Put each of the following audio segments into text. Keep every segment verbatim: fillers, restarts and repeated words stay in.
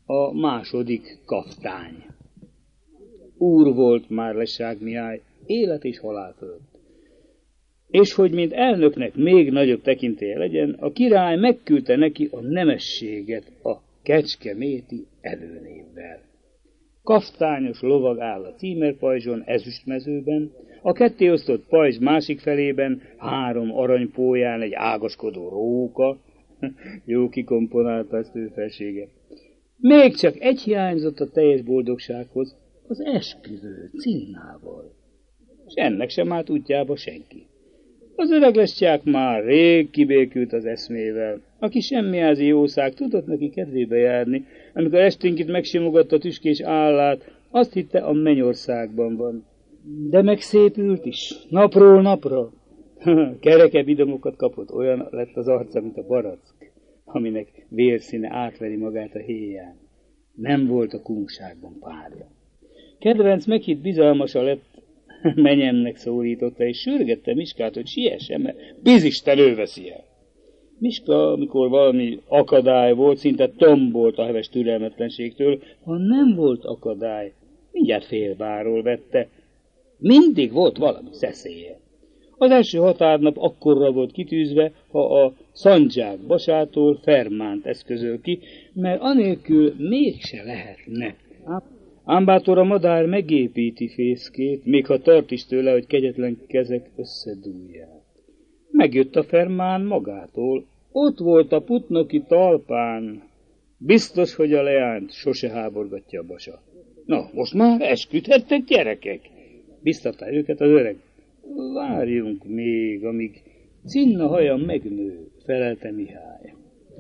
A második kaftány. Úr volt már Lessák Mihály, élet és halál fölött. És hogy mint elnöknek még nagyobb tekintélye legyen, a király megküldte neki a nemességet a kecskeméti előnévvel. Kaftányos lovag áll a címerpajzson, ezüstmezőben, a kettéosztott pajzs másik felében három aranypólyán egy ágaskodó róka, jó kikomponálta ezt ő felsége. Még csak egy hiányzott a teljes boldogsághoz, az esküvő Cinnával. És ennek sem állt útjába senki. Az öreg Lessák már rég kibékült az eszmével. A kis semmiházi jószág tudott neki kedvébe járni, amikor esténként megsimogatta tüskés állát, azt hitte a mennyországban van. De megszépült is, napról napra. Kereke vidomokat kapott, olyan lett az arca, mint a barack, aminek vérszíne átveri magát a héján. Nem volt a kunságban párja. Kedvenc meghitt bizalmasa lett, menyemnek szólította, és sürgette Miskát, hogy siessen, mert bizisten ő veszi el. Miska, amikor valami akadály volt, szinte tombolt a heves türelmetlenségtől, ha nem volt akadály, mindjárt félbáról vette. Mindig volt valami szeszélye. Az első határnap akkorra volt kitűzve, ha a szandzsák basától fermánt eszközöl ki, mert anélkül mégse lehetne. Ám bátor a madár megépíti fészkét, még ha tart is tőle, hogy kegyetlen kezek összedúlják. Megjött a fermán magától, ott volt a putnoki talpán. Biztos, hogy a leányt sose háborgatja a basa. Na, most már esküdhettek, gyerekek! Biztatta őket az öreg. Várjunk még, amíg Cinna haja megnő, felelte Mihály.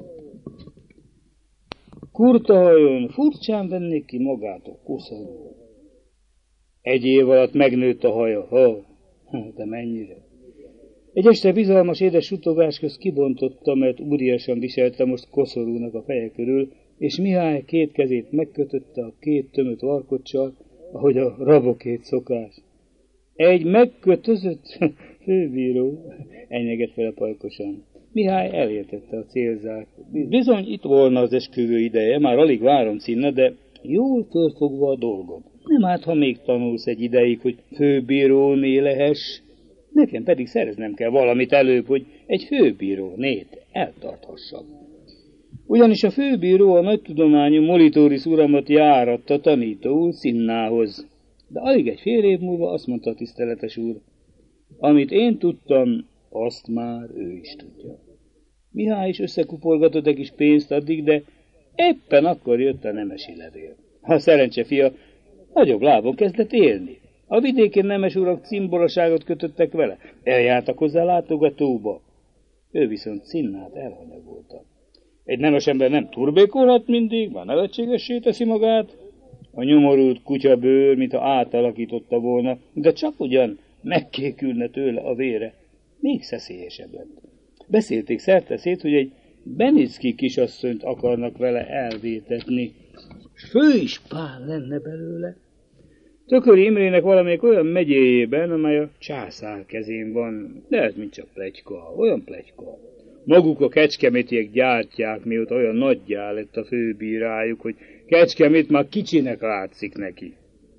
Kurta hajon furcsán vennék ki magát a koszorú. Egy év alatt megnőtt a haja, ha, de mennyire. Egy este bizalmas édes sutogás közt kibontotta, mert úriasan viselte most koszorúnak a feje körül, és Mihály két kezét megkötötte a két tömött varkocsal, ahogy a rabokét szokás. Egy megkötözött főbíró, enyegett vele pajkosan. Mihály elértette a célzát. Bizony itt volna az esküvő ideje, már alig várom Cinna, de jól fölfogva a dolgod. Nem árt, ha még tanulsz egy ideig, hogy főbíróné lehess, nekem pedig szereznem kell valamit előbb, hogy egy főbírónét eltarthassam. Ugyanis a főbíró a nagy tudományú Molitóris uramat járatta tanítóul Cinnához. De alig egy fél év múlva azt mondta a tiszteletes úr, amit én tudtam, azt már ő is tudja. Mihály is összekupolgatott egy kis pénzt addig, de éppen akkor jött a nemesi levél. A szerencse fia nagyobb lábon kezdett élni. A vidéken nemes urak cimboroságot kötöttek vele, eljártak hozzá látogatóba. Ő viszont Cinnát elhanyagolta. Egy nemes ember nem turbékolhat mindig, már nevetségessé teszi magát. A nyomorult kutyabőr, mintha átalakította volna, de csak ugyan megkékülne tőle a vére. Még szeszélyesebb lett. Beszélték szerteszét, hogy egy Benicki kisasszonyt akarnak vele elvétetni, s főispán lenne belőle. Tököri Imrének valamelyik olyan megyéjében, amely a császár kezén van, de ez mind csak pletyka, olyan pletyka. Maguk a kecskemétiek gyártják, mióta olyan nagyjá lett a főbírájuk, hogy Kecskemét már kicsinek látszik neki.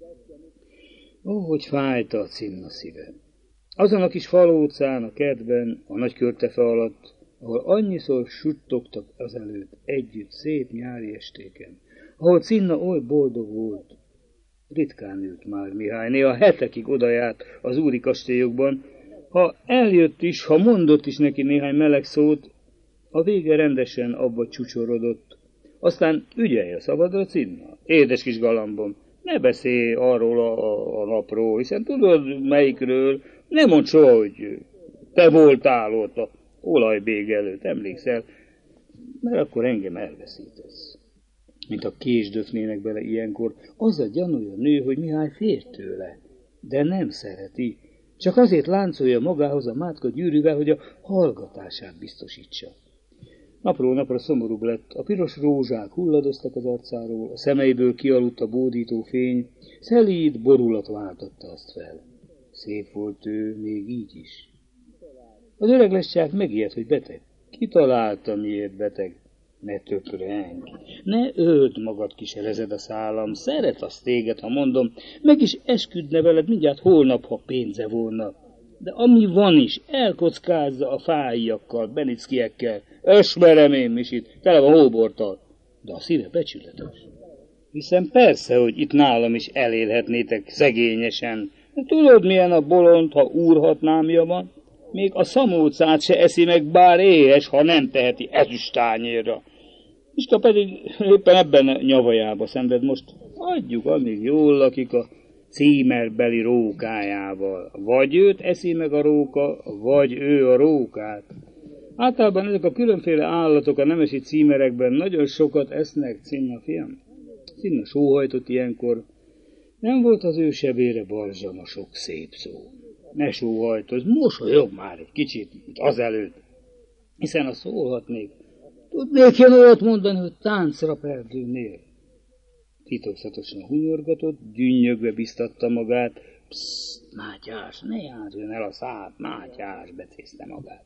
Ó, hogy fájta a Cinna szíve. Azon a kis falócán, a kertben, a nagy körtefe alatt, ahol annyiszor suttogtak azelőtt együtt szép nyári estéken, ahol Cinna oly boldog volt, ritkán ült már Mihály, néha hetekig odajárt az úri kastélyokban. Ha eljött is, ha mondott is neki néhány meleg szót, a vége rendesen abba csúcsorodott. Aztán ügyelj a szabadra, Cinna, édes kis galambom, ne beszélj arról a, a, a napról, hiszen tudod melyikről, ne mondd soha, hogy te voltál ott a olajbég előtt, emlékszel, mert akkor engem elveszítesz. Mint a késdöfnének bele ilyenkor, az a gyanúja nő, hogy Mihály fér tőle, de nem szereti, csak azért láncolja magához a mátka gyűrűvel, hogy a hallgatását biztosítsa. Napról napra szomorúbb lett, a piros rózsák hulladoztak az arcáról, a szemeiből kialudt a bódító fény, szelíd borulat váltotta azt fel. Szép volt ő még így is. Az öreg Lessák megijedt, hogy beteg. Kitalálta, miért beteg. Ne töprengj, ne öld magad, kiserezed a szállam, szeret az téged, ha mondom, meg is esküdne veled mindjárt holnap, ha pénze volna. De ami van is, elkockázza a fájjakkal, benickiekkel, ösmerem én misit, tele van hóborttal, de a szíve becsületes. Hiszen persze, hogy itt nálam is elélhetnétek szegényesen. De tudod, milyen a bolond, ha úrhatnámja van? Még a szamócát se eszi meg, bár éhes, ha nem teheti ezüstányérra. Iska pedig éppen ebben a nyavajába szenved most. Adjuk, amíg jól lakik a címerbeli rókájával. Vagy őt eszi meg a róka, vagy ő a rókát. Általában ezek a különféle állatok a nemesi címerekben nagyon sokat esznek, Cinna fiam. Cinna sóhajtott ilyenkor. Nem volt az ő sebére balzsam a sok szép szó. Ne sóhajtozz, mosolyog már egy kicsit, mint azelőtt. Hiszen ha szólhatnék, tudnék én olyat mondani, hogy táncra perdülnél. Titokzatosan hunyorgatott, gyünnyögve biztatta magát. Pszt, Mátyás, ne járjon el a szád, Mátyás, becézte magát.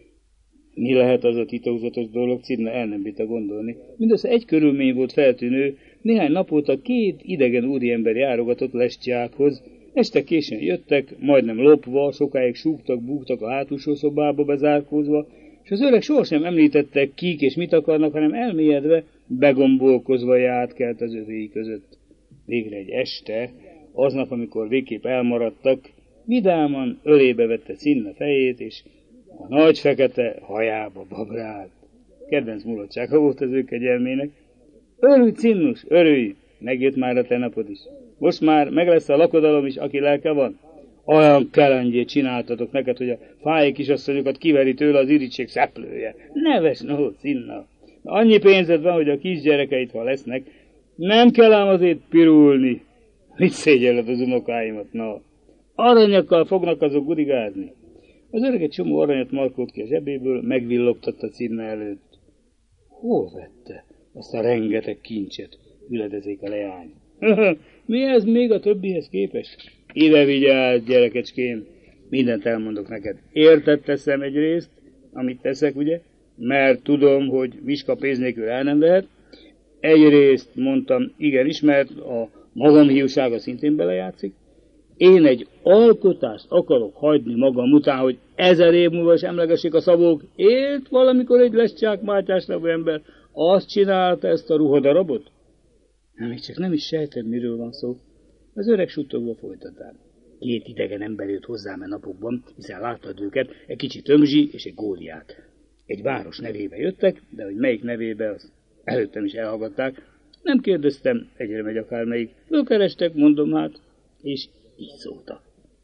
Mi lehet az a titokzatos dolog, Cinna el nem bírta gondolni. Mindössze egy körülmény volt feltűnő, néhány nap óta két idegen úriember járogatott Lestjákhoz. Este későn jöttek, majdnem lopva, sokáig súgtak, búgtak a hátulsó szobába bezárkózva, és az öreg sohasem említette, kik és mit akarnak, hanem elmélyedve, begombolkozva játkelt az övéi között. Végre egy este, aznap, amikor végképp elmaradtak, vidáman ölébe vette Cinna fejét, és a nagy fekete hajába babrált. Kedvenc mulatsága volt az ő kegyelmének. Örülj, Cinnus, örülj! Megjött már a te napod is. Most már meg lesz a lakodalom is, aki lelke van. Olyan kelendjét csináltatok neked, hogy a fáj kisasszonyokat kiveri tőle az irigység szeplője. Neves, no, Cinna. Annyi pénzed van, hogy a kisgyerekeit, ha lesznek, nem kell ám azért pirulni. Mit szégyelled az unokáimat, na? Aranyakkal fognak azok gudigázni. Az öreg egy csomó aranyat markolt ki a zsebéből, megvillogtatta Cinna előtt. Hol vette azt a rengeteg kincset? Üledezik a leány. Mi ez még a többihez képest? Ide vigyázz, gyerekecském, mindent elmondok neked. Érted teszem egy részt, amit teszek, ugye? Mert tudom, hogy Miska pénz nélkül el nem lehet. Egyrészt mondtam, igenis, mert a magam hiúsága szintén belejátszik. Én egy alkotást akarok hagyni magam után, hogy ezer év múlva is emlegessék a szavók. Élt valamikor egy Lestják Mátyás nevű ember, azt csinálta ezt a ruhadarabot? Nem, még csak nem is sejtem, miről van szó. Az öreg suttogva folytatán. Két idegen ember jött hozzám a napokban, hiszen láttad őket, egy kicsi tömzsi és egy góliát. Egy város nevébe jöttek, de hogy melyik nevébe, az előttem is elhallgatták. Nem kérdeztem, egyre megy akármelyik. Fölkerestek, mondom hát, és így szóltak.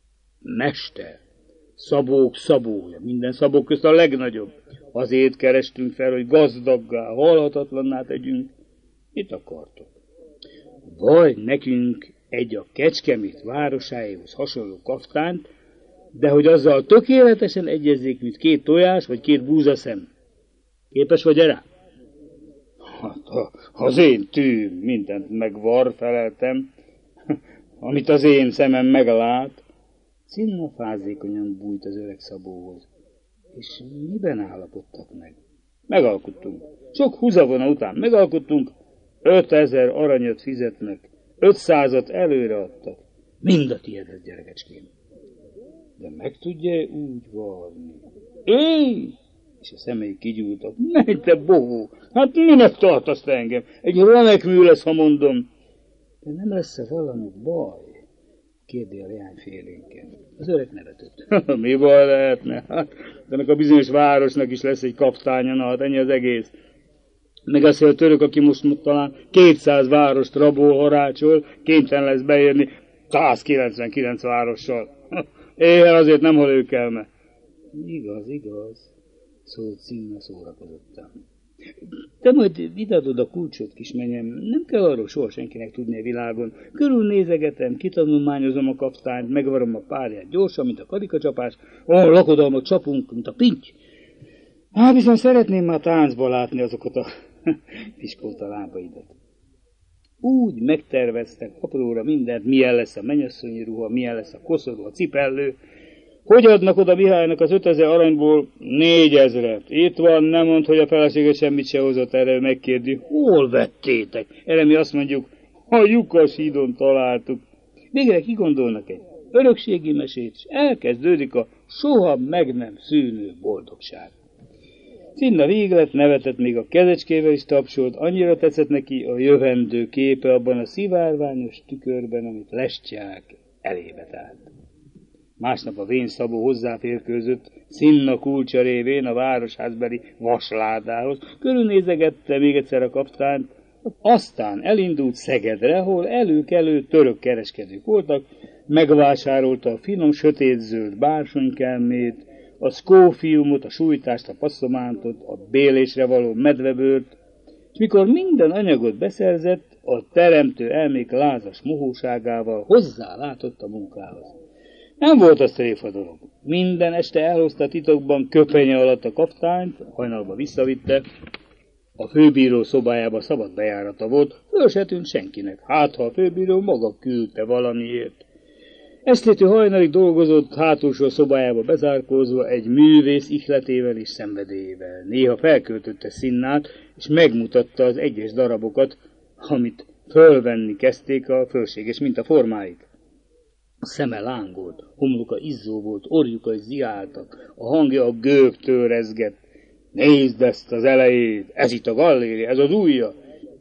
Mester, szabók szabója, minden szabók közt a legnagyobb. Azért kerestünk fel, hogy gazdaggá, halhatatlanná tegyünk. Mit akartok? Vagy nekünk egy a Kecskemét városáéhoz hasonló kaftánt, de hogy azzal tökéletesen egyezzék, mint két tojás, vagy két búzaszem. Képes vagy erre? Hát, az én tűm mindent megvar, feleltem, amit az én szemem meglát. Cinna fázékonyan bújt az öreg szabóhoz. És miben állapodtak meg? Megalkottunk. Sok húzavona után megalkottunk, ötezer aranyat fizetnek, ötszázat előre adtak. Mind a tiédet, gyerekecském. De meg tudja úgy varni? Éj! És a szemei kigyúltak. Menj, te bohó! Hát minek tartasz te engem? Egy remekmű lesz, ha mondom. De nem lesz-e valami baj? Kérdi a leány félénken. Az öreg nevetett. Mi baj lehetne? Hát, de ennek a bizonyos városnak is lesz egy kaptánya, na hát ennyi az egész. Meg azt, hogy a török, aki most talán kétszáz várost rabol, harácsol, kénytelen lesz beérni százkilencvenkilenc várossal. Éhen azért nem hal ők elme. Igaz, igaz, szólt Cinna szórakozottan. Te majd vidadod a kulcsot, kismenyem, nem kell arról soha senkinek tudni a világon. Körülnézegetem, kitanulmányozom a kaftányt, megvarom a párját gyorsan, mint a karikacsapás, ó, lakodalmat csapunk, mint a pinty. Hát viszont szeretném már táncba látni azokat a piskóta lábaidat. Úgy megterveztek apróra mindent, milyen lesz a mennyasszonyi ruha, milyen lesz a koszorú, a cipellő, Hogy adnak oda Mihálynak az ötezer aranyból négyezret? Itt van, nem mondd, hogy a felesége semmit se hozott, erre megkérdi. Hol vettétek? Erre mi azt mondjuk, a Lyukas hídon találtuk. Végre kigondolnak egy örökségi mesét, és elkezdődik a soha meg nem szűnő boldogság. Cinna véglet nevetett, még a kezecskével is tapsolt, annyira tetszett neki a jövendő képe abban a szivárványos tükörben, amit Lestyák elébe tárt. Másnap a vén Szabó hozzáférkőzött Cinna kulcsa révén a városházbeli vasládához, körülnézegette még egyszer a kaptányt, aztán elindult Szegedre, ahol előkelő török kereskedők voltak, megvásárolta a finom sötétzöld bársonykálmét, a szkófiumot, a sújtást, a passzomántot, a bélésre való medvebőrt, és mikor minden anyagot beszerzett, a teremtő elmék lázas mohóságával hozzálátott a munkához. Nem volt az tréfa dolog. Minden este elhozta titokban köpenye alatt a kaptányt, hajnalba visszavitte, a főbíró szobájába szabad bejárata volt, föl se tűnt senkinek, hát ha a főbíró maga küldte valamiért. Esztétő hajnalig dolgozott hátulsó szobájába bezárkózva egy művész ihletével és szenvedélyével. Néha felköltötte Cinnát, és megmutatta az egyes darabokat, amit fölvenni kezdték a fölséges mintaformáit. A szeme lángolt, homloka izzó volt, orjukai ziáltak, a hangja a gőgtől rezgett. Nézd ezt az elejét, ez itt a galléria, ez az ujja.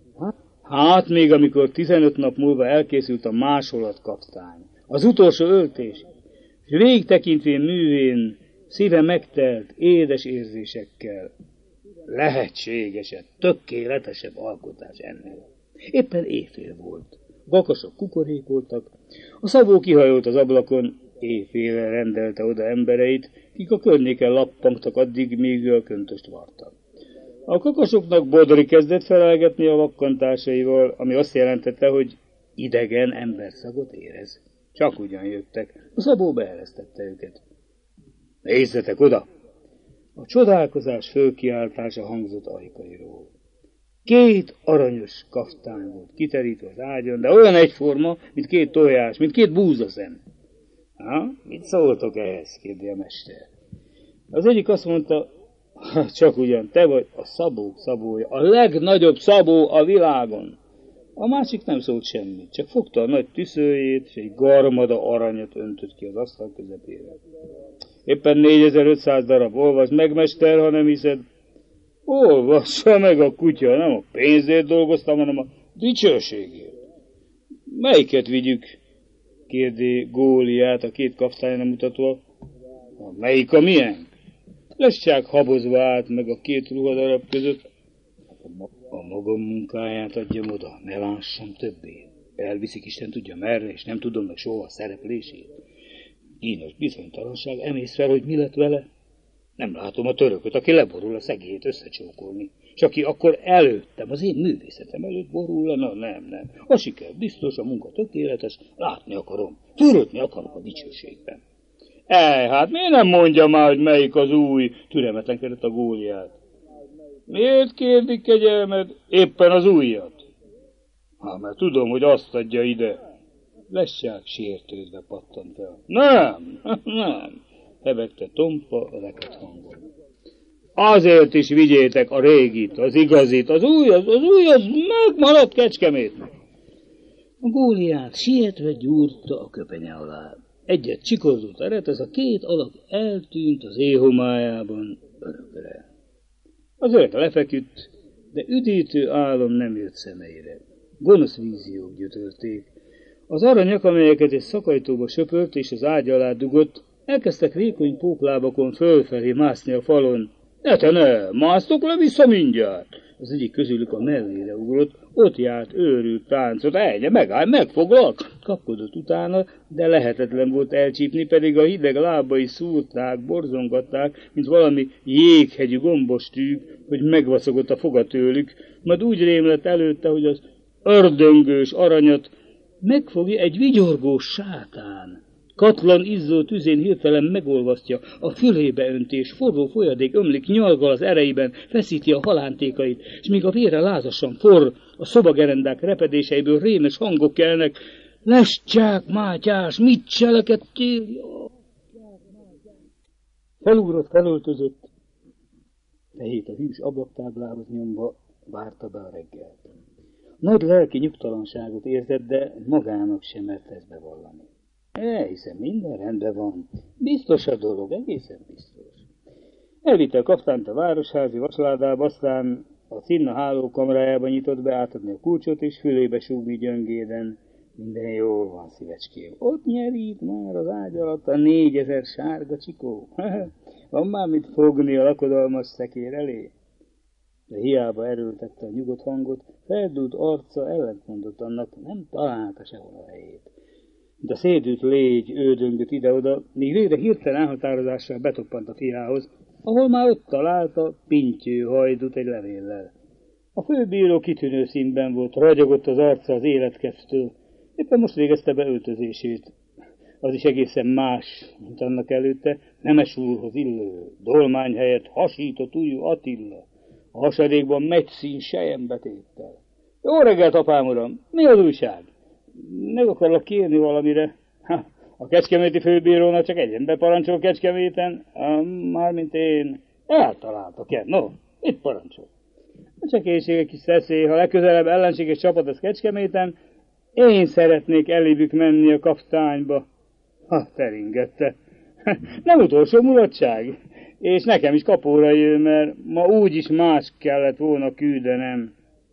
Hát még amikor tizenöt nap múlva elkészült a másolat kaptány, az utolsó öltés, és végig tekintvén művén szíve megtelt édes érzésekkel. Lehetségesebb, tökéletesebb alkotás ennél. Éppen éjfél volt. Vakasok kukorékoltak, a Szabó kihajolt az ablakon, éjfélre rendelte oda embereit, kik a környéken lappangtak addig, míg a köntöst vartak. A kakasoknak Bodri kezdett felelgetni a vakkantásaival, ami azt jelentette, hogy idegen emberszagot érez. Csak ugyan jöttek, a Szabó beeresztette őket. Nézzetek oda! A csodálkozás fölkiáltása hangzott ajkairól. Két aranyos kaftány volt kiterítve az ágyon, de olyan egyforma, mint két tojás, mint két búzaszem. Ha, mit szóltok ehhez? Kérdi a mester. Az egyik azt mondta, csak ugyan te vagy a Szabó Szabója, a legnagyobb Szabó a világon. A másik nem szólt semmit, csak fogta a nagy tüszőjét, és egy garmada aranyat öntött ki az asztal közepére. Éppen négyezer-ötszáz darab, olvasd meg, mester, ha nem hiszed. Olvassa meg a kutya, nem a pénzért dolgoztam, hanem a dicsőségért. Melyiket vigyük? Kérdi Góliát a két kaftányra mutatva. Melyik a milyen? Lestyák habozva állt meg a két ruhadarab között. A magam munkáját adjam oda, ne lássam többé. Elviszik Isten tudja merre, és nem tudom meg soha a szereplését. Kínos bizonytalanság, emész fel, hogy mi lett vele. Nem látom a törököt, aki leborul a szegélyét összecsókolni. És aki akkor előttem, az én művészetem előtt borul le, na nem, nem. A siker biztos, a munka tökéletes, látni akarom, törődni akarok a dicsőségben. Ej, hát miért nem mondja már, hogy melyik az új? Türelmetlenkedett a Góliát. Miért kérdik kegyelmed? Éppen az újat. Hát, mert tudom, hogy azt adja ide. Lestyák sértődve pattant fel. Nem, nem, hebegte tompa leket hangon. Azért is vigyétek a régit, az igazit, az új, az, az új, az megmaradt Kecskemétnek. A Góliát sietve gyúrta a köpenye alá. Egyet csikorzott eret, ez a két alak eltűnt az éjhomályában örökre. Az öreg lefeküdt, de üdítő álom nem jött szemeire. Gonosz víziók gyötörték. Az aranyak, amelyeket egy szakajtóba söpört és az ágy alá dugott, elkezdtek vékony póklábakon fölfelé mászni a falon. Ne te ne, másztok le vissza mindjárt! Az egyik közülük a mellére ugrott, ott járt őrült táncot, ejje, megáll, megfoglak! Kapkodott utána, de lehetetlen volt elcsípni, pedig a hideg lábai szúrták, borzongatták, mint valami jéghegyű gombos tűk, hogy megvaszogott a foga tőlük, majd úgy rémlett előtte, hogy az ördöngős aranyat megfogja egy vigyorgós sátán. Katlan izzó tüzén hirtelen megolvasztja, a fülébe öntés, forró folyadék ömlik, nyalgal az ereiben, feszíti a halántékait, és míg a vére lázasan forr, a szobagerendák repedéseiből rémes hangok kelnek. Lestyák, Mátyás, mit cselekedtél? Felugrott, felöltözött, fejét a hűs ablaktáblához nyomva várta be a reggelt. Nagy lelki nyugtalanságot érzett, de magának sem mert ezt bevallani. Elhiszem, minden rendben van. Biztos a dolog, egészen biztos. Elvitte a kaptányt a városházi vasládába, aztán a Cinna hálókamrájába nyitott be átadni a kulcsot, és fülébe súgni gyöngéden. Minden jól van, szívecském. Ott nyerít már az ágy alatt a négyezer sárga csikó. Van már mit fogni a lakodalmas szekér elé. De hiába erőltette a nyugodt hangot, feldúlt arca ellentmondott annak, nem találta sehol a helyét. De a szédült légy ődöngött ide-oda, míg végre hirtelen elhatározással betoppant a fiához, ahol már ott találta Pintyő hajdut egy levéllel. A főbíró kitűnő színben volt, ragyogott az arca az életkedvtől, éppen most végezte be öltözését. Az is egészen más, mint annak előtte, nemes úrhoz illő, dolmány helyett hasított ujjú Attila, a hasadékban meccín selyembetéttel. Jó reggelt, apám uram! Mi az újság? Meg akarlak kérni valamire. Ha, a kecskeméti főbírónak csak egy ember parancsol Kecskeméten, mármint én. Eltaláltak-e? No, itt parancsol. A csekélységek kis szeszély, ha legközelebb ellenséges csapat az Kecskeméten, én szeretnék elébbük menni a kapitányba. Ha, teringette. Nem utolsó mulatság. És nekem is kapóra jön, mert ma úgyis más kellett volna küldenem.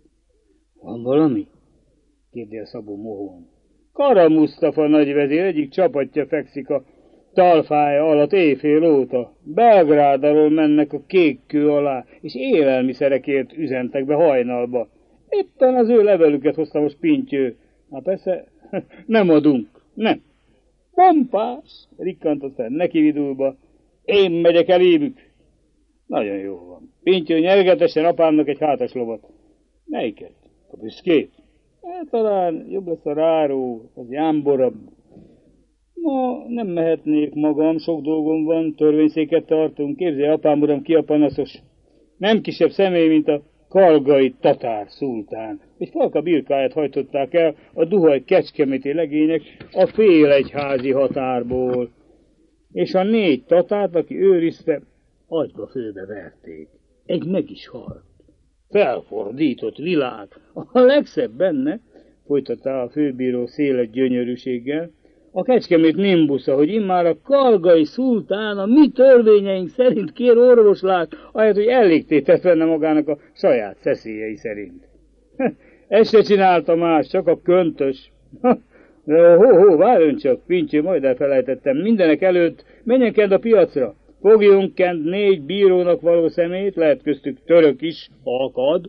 Van valami? Kérdél Szabó mohón. Kara Musztafa nagyvezér egyik csapatja fekszik a talfája alatt éjfél óta. Belgrád alól mennek a kék kő alá, és élelmiszerekért üzentek be hajnalba. Éppen az ő levelüket hozta most Pintyő. Na persze, nem adunk, nem. Pompás, rikkantott fel nekividulba. Én megyek elébbük. Nagyon jó van. Pintyő nyergetesen apámnak egy hátas lovat. Melyiket? A büszkét? Hát talán jobb lesz a ráró, az jámborabb. Ma nem mehetnék magam, sok dolgom van, törvényszéket tartunk. Képzelj, apám uram, ki a panaszos. Nem kisebb személy, mint a kalgai tatár szultán. Egy falka birkáját hajtották el a duhaj kecskeméti legények a félegyházi határból. És a négy tatárt, aki őrizte, agyba főbe verték. Egy meg is halt. Felfordított világ. A legszebb benne, folytatta a főbíró széles gyönyörűséggel, a Kecskemét nimbusza, hogy immár a kalgai szultán a mi törvényeink szerint kér orvoslát, ahelyett, hogy elégtétett venne magának a saját szeszélyei szerint. Ezt se csinálta más, csak a köntös. De hó-hó, várjon csak, Pintyő, majd elfelejtettem, mindenek előtt menjen kend a piacra. Fogjunk kent négy bírónak való szemét, lehet köztük török is, ha akad.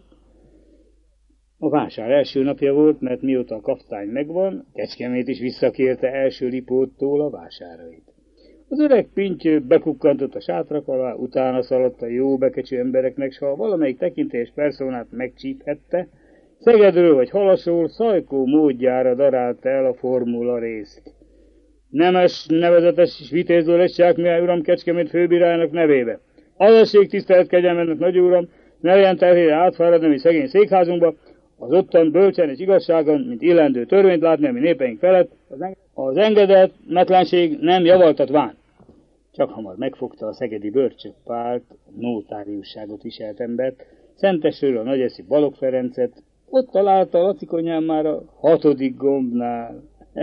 A vásár első napja volt, mert mióta a kaptány megvan, Kecskemét is visszakérte első Lipóttól a vásárait. Az öreg Pintyő bekukkantott a sátrak alá, utána szaladt a jó bekecső embereknek, s ha valamelyik tekintélyes perszónát megcsíphette, Szegedről vagy Halasról Szajkó módjára darálta el a formula részt. Nemes, nevezetes és vitéző Lescsák Mihály uram Kecskemét főbírájának nevébe. Azesség tisztelet kegyelmennek nagy uram, ne legyen terhére átfáradni mi szegény székházunkba, az ottan bölcsen és igazságon, mint illendő törvényt látni a mi népeink felett, az engedelmetlenség nem javaltatván. Csak hamar megfogta a szegedi Börcsök Pált, nótáriusságot viselt embert, Szentesről a nagyeszi Balogh Ferencet, ott találta a lacikonyán már a hatodik gombnál.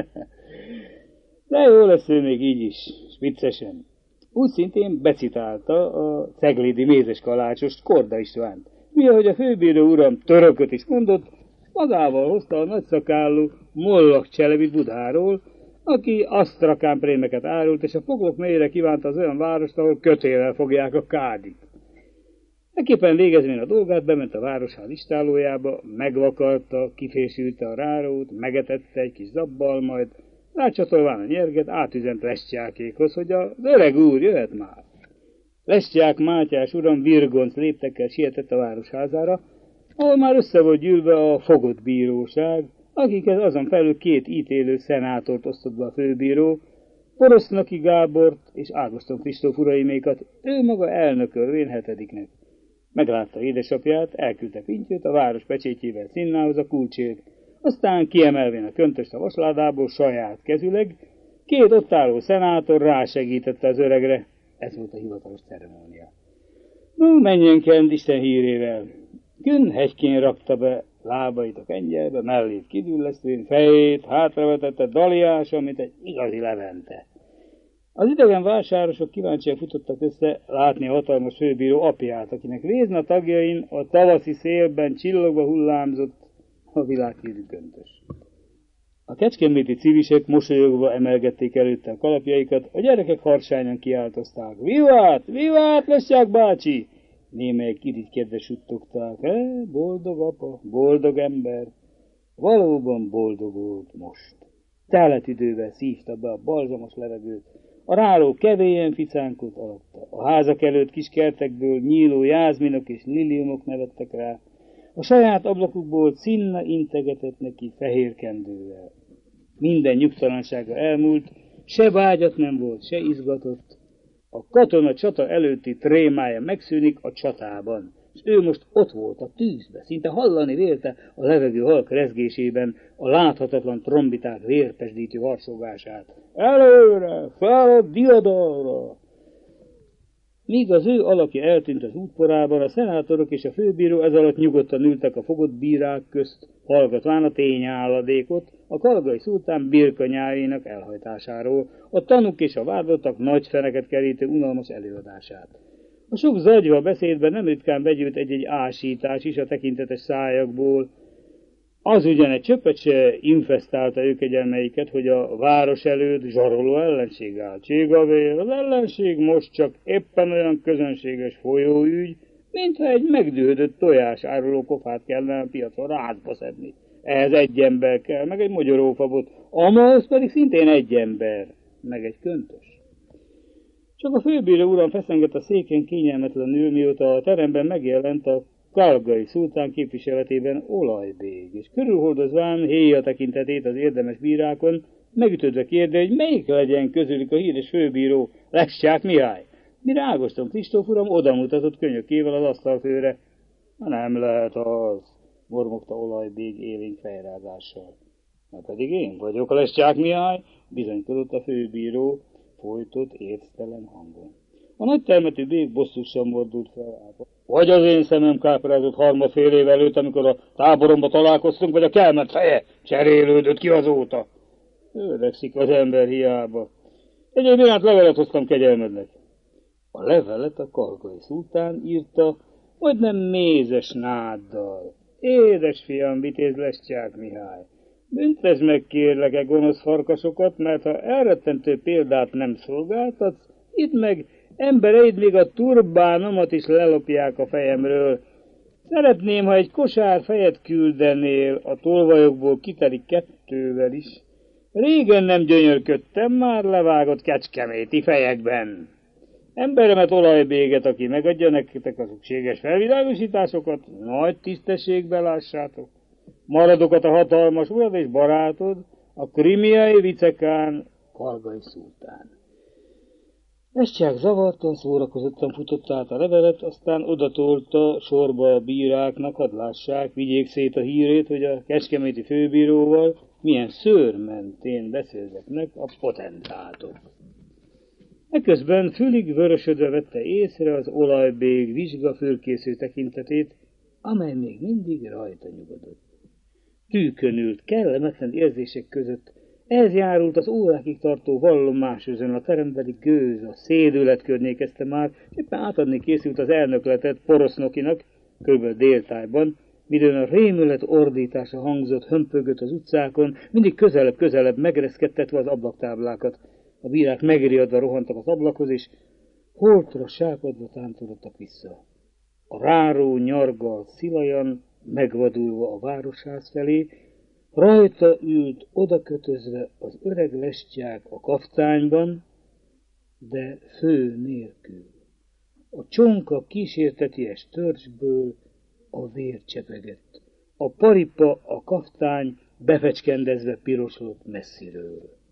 De jó lesz ő még így is, s viccesen. Úgy szintén becitálta a ceglédi mézes kalácsost, Korda Istvánt. Mi, ahogy a főbíró uram törököt is mondott, magával hozta a nagyszakállú Mollak Cselevit Budáról, aki asztrakán prémeket árult, és a foglok mélyre kívánta az olyan várost, ahol kötéllel fogják a kádit. Ekképpen végezvén a dolgát, bement a városház istálójába, megvakarta, kifésülte a rárót, megetette egy kis zabbal, majd rácsatolván a nyerget, átüzent Lescsjákékhoz, hogy az öreg úr jöhet már. Lescsják Mátyás uram virgonc léptekkel sietett a városházára, ahol már össze volt gyűlve a fogott bíróság, akikhez azon felül két ítélő szenátort osztott be a főbíró, Porosznaki Gábort és Ágoston Kristóf uraimékat, ő maga elnökölvén hetediknek. Meglátta édesapját, elküldte Pintyőt a város pecsétjével Cinnához a kulcsért, aztán kiemelvén a köntöst a vasládából saját kezüleg, két ott álló szenátor rásegítette az öregre. Ez volt a hivatalos ceremónia. No, menjen Kent Isten hírével. Kün hegykén rakta be lábait a kengyelbe, mellét kidüllesztően, fejét hátravetette daliásan, mint egy igazi levente. Az idegen vásárosok kíváncsian futottak össze látni a hatalmas főbíró apját, akinek Vézna tagjain a tavaszi szélben csillogva hullámzott a világhírű köntös. A kecskeméti civisek mosolyogva emelgették előtte a kalapjaikat, a gyerekek harsányan kiáltozták. Vivát! Vivát, Lesják bácsi! Némelyek irigykedve suttogták. E, boldog apa, boldog ember. Valóban boldog volt most. Telhet idővel szívta be a balzamos levegőt. A ráló kevélyen ficánkolt alatta. A házak előtt kis kertekből nyíló jázminok és liliumok nevettek rá. A saját ablakukból Cinna integetett neki fehér kendővel. Minden nyugtalansága elmúlt, se vágyat nem volt, se izgatott. A katona csata előtti trémája megszűnik a csatában, és ő most ott volt a tűzbe, szinte hallani vélte a levegő halk rezgésében a láthatatlan trombiták vérpesdítő harsogását. Előre, fel a diadalra! Míg az ő alakja eltűnt az útporában, a szenátorok és a főbíró ez alatt nyugodtan ültek a fogott bírák közt, hallgatván a tényálladékot, a kalgai szultán birkanyáinak elhajtásáról, a tanúk és a vádlottak nagy feneket kerítő unalmas előadását. A sok zagyva beszédben nem ritkán begyűlt egy-egy ásítás is a tekintetes szájakból. Az ugyan egy csöppet se infesztálta ők egyelmeiket, hogy a város előtt zsaroló ellenség áll. Cségavér, az ellenség most csak éppen olyan közönséges folyóügy, mintha egy megdühödött tojás áruló kofát kellene a piacon rázba szedni. Ehhez egy ember kell, meg egy mogyorófabot, amahoz pedig szintén egy ember, meg egy köntös. Csak a főbíró uram feszengett a széken kényelmetlenül, mióta a teremben megjelent a kalgai szultán képviseletében olajbég, és körülhordozván héja tekintetét az érdemes bírákon, megütődve kérde, hogy melyik legyen közülük a híres főbíró, Lesják Mihály. Mire Ágoston Kristóf uram odamutatott könyökével az asztalfőre. Nem lehet az, mormogta olajbég élénk fejrázással. Na pedig én vagyok a Lesják Mihály, bizonykodott a főbíró, folytott érctelen hangon. A nagy termetű bég bosszusan mordult fel. Vagy az én szemem káprázott harmadfél év előtt, amikor a táboromba találkoztunk, vagy a kelmet feje cserélődött ki azóta. Öregszik az ember hiába. Egyéb iránt levelet hoztam kegyelmednek. A levelet a kalgai szultán írta, majdnem mézes náddal. Édes fiam, vitéz Lesják Mihály, büntesd meg kérlek e gonosz farkasokat, mert ha elrettentő példát nem szolgáltatsz, itt meg embereid még a turbánomat is lelopják a fejemről. Szeretném, ha egy kosár fejet küldenél, a tolvajokból kitelik kettővel is. Régen nem gyönyörködtem, már levágott kecskeméti fejekben. Emberemet olajbéget, aki megadja nektek a szükséges felvilágosításokat, nagy tisztességbe lássátok. Maradokat a hatalmas urad és barátod, a krimiai vicekán, kalgai szultán. Lesják zavartan, szórakozottan futott át a levelet, aztán odatolta sorba a bíráknak, hadd lássák, vigyék szét a hírét, hogy a kecskeméti főbíróval milyen szőr mentén beszélgetnek a potentátok. Eközben fülig vörösödve vette észre az olajbég vizsgafülkésző tekintetét, amely még mindig rajta nyugodott. Tűkön ült, kellemetlen érzések között, ehhez járult az órákig tartó vallomásüzön, a terembeli gőz, a szédület környékezte már, éppen átadni készült az elnökletet Porosznokinak, kb. Déltájban, midőn a rémület ordítása hangzott, hömpögött az utcákon, mindig közelebb-közelebb megreszkedtetve az ablaktáblákat. A bírák megriadva rohantak az ablakhoz, és holtra sápadva táncolottak vissza. A ráró nyargal szilajan, megvadulva a városház felé, rajta ült odakötözve az öreg Lesják a kaftányban, de fő nélkül. A csonka kísérteties törzsből a vér csepegett. A paripa, a kaftány befecskendezve piroslott messziről.